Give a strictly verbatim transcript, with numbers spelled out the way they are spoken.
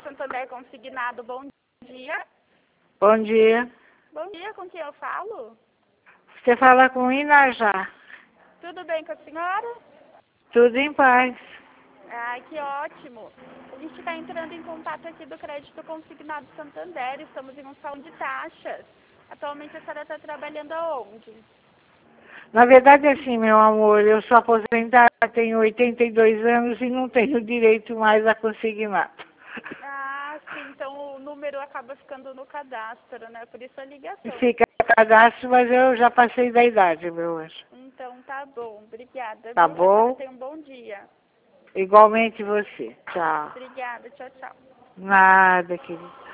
Santander Consignado, bom dia. Bom dia. Bom dia, com quem eu falo? Você fala com Inajá. Tudo bem com a senhora? Tudo em paz. Ai, que ótimo. A gente está entrando em contato aqui do Crédito Consignado Santander, estamos em um salão de taxas. Atualmente a senhora está trabalhando aonde? Na verdade, assim, meu amor, eu sou aposentada, tenho oitenta e dois anos e não tenho direito mais a consignado. Ah, sim, então o número acaba ficando no cadastro, né? Por isso a ligação. Fica cadastro, mas eu já passei da idade, meu anjo. Então tá bom, obrigada. Tá Viu? A senhora bom? tenha um bom dia. Igualmente você. Tchau. Obrigada, tchau, tchau. Nada, querido.